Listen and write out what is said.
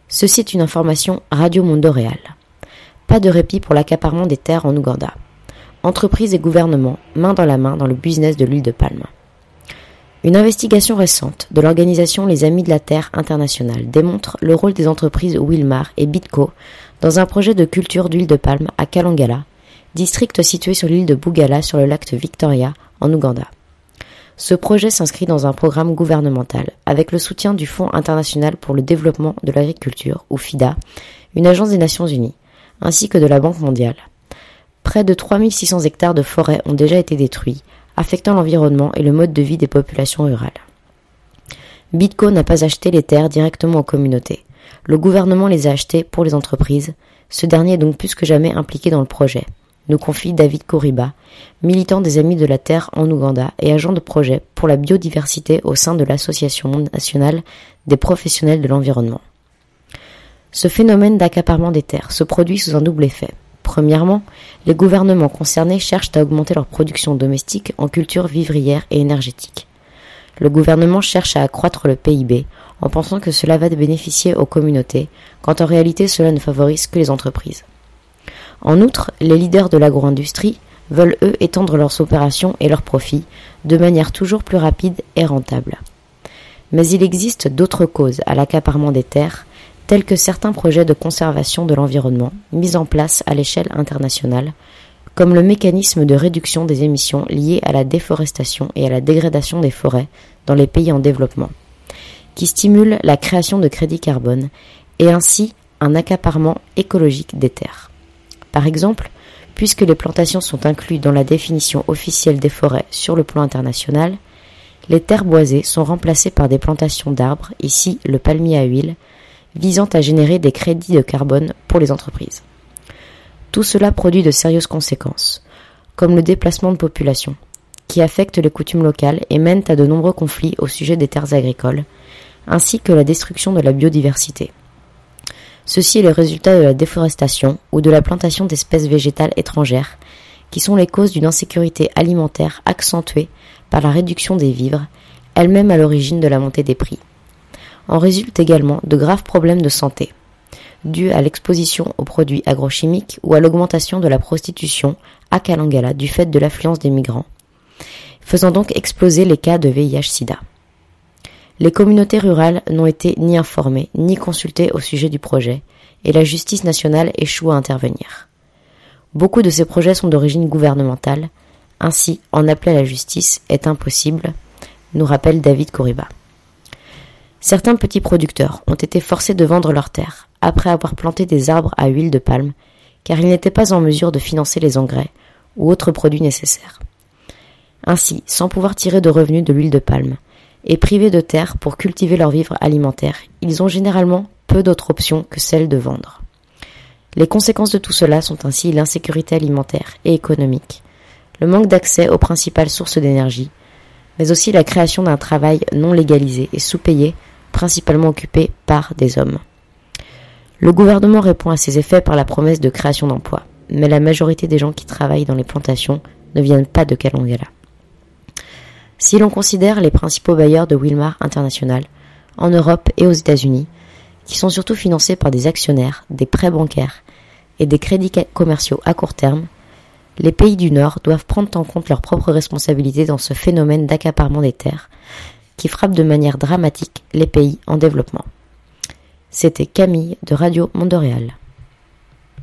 Ceci est une information Radio Mondoréal. Pas de répit pour l'accaparement des terres en Ouganda. Entreprises et gouvernements, main dans la main dans le business de l'huile de palme. Une investigation récente de l'organisation Les Amis de la Terre Internationale démontre le rôle des entreprises Wilmar et Bidco dans un projet de culture d'huile de palme à Kalangala, district situé sur l'île de Bugala sur le lac Victoria en Ouganda. Ce projet s'inscrit dans un programme gouvernemental avec le soutien du Fonds international pour le développement de l'agriculture, ou FIDA, une agence des Nations Unies, ainsi que de la Banque mondiale. Près de 3600 hectares de forêt ont déjà été détruits, affectant l'environnement et le mode de vie des populations rurales. Bidco n'a pas acheté les terres directement aux communautés. Le gouvernement les a achetées pour les entreprises. Ce dernier est donc plus que jamais impliqué dans le projet, nous confie David Koriba, militant des Amis de la Terre en Ouganda et agent de projet pour la biodiversité au sein de l'Association nationale des professionnels de l'environnement. Ce phénomène d'accaparement des terres se produit sous un double effet. Premièrement, les gouvernements concernés cherchent à augmenter leur production domestique en culture vivrière et énergétique. Le gouvernement cherche à accroître le PIB en pensant que cela va bénéficier aux communautés, quand en réalité cela ne favorise que les entreprises. En outre, les leaders de l'agro-industrie veulent eux étendre leurs opérations et leurs profits de manière toujours plus rapide et rentable. Mais il existe d'autres causes à l'accaparement des terres, tels que certains projets de conservation de l'environnement mis en place à l'échelle internationale, comme le mécanisme de réduction des émissions liées à la déforestation et à la dégradation des forêts dans les pays en développement, qui stimule la création de crédits carbone et ainsi un accaparement écologique des terres. Par exemple, puisque les plantations sont incluses dans la définition officielle des forêts sur le plan international, les terres boisées sont remplacées par des plantations d'arbres, ici le palmier à huile, visant à générer des crédits de carbone pour les entreprises. Tout cela produit de sérieuses conséquences, comme le déplacement de population, qui affecte les coutumes locales et mène à de nombreux conflits au sujet des terres agricoles, ainsi que la destruction de la biodiversité. Ceci est le résultat de la déforestation ou de la plantation d'espèces végétales étrangères, qui sont les causes d'une insécurité alimentaire accentuée par la réduction des vivres, elle-même à l'origine de la montée des prix. En résultent également de graves problèmes de santé, dus à l'exposition aux produits agrochimiques ou à l'augmentation de la prostitution à Kalangala du fait de l'affluence des migrants, faisant donc exploser les cas de VIH-Sida. Les communautés rurales n'ont été ni informées ni consultées au sujet du projet, et la justice nationale échoue à intervenir. Beaucoup de ces projets sont d'origine gouvernementale, ainsi en appeler à la justice est impossible, nous rappelle David Koriba. Certains petits producteurs ont été forcés de vendre leurs terres après avoir planté des arbres à huile de palme, car ils n'étaient pas en mesure de financer les engrais ou autres produits nécessaires. Ainsi, sans pouvoir tirer de revenus de l'huile de palme, et privés de terre pour cultiver leurs vivres alimentaires, ils ont généralement peu d'autres options que celle de vendre. Les conséquences de tout cela sont ainsi l'insécurité alimentaire et économique, le manque d'accès aux principales sources d'énergie, mais aussi la création d'un travail non légalisé et sous-payé, principalement occupé par des hommes. Le gouvernement répond à ces effets par la promesse de création d'emplois, mais la majorité des gens qui travaillent dans les plantations ne viennent pas de Kalangala. Si l'on considère les principaux bailleurs de Wilmar International, en Europe et aux États-Unis, qui sont surtout financés par des actionnaires, des prêts bancaires et des crédits commerciaux à court terme, les pays du Nord doivent prendre en compte leurs propres responsabilités dans ce phénomène d'accaparement des terres, qui frappe de manière dramatique les pays en développement. C'était Camille de Radio Mondoréal.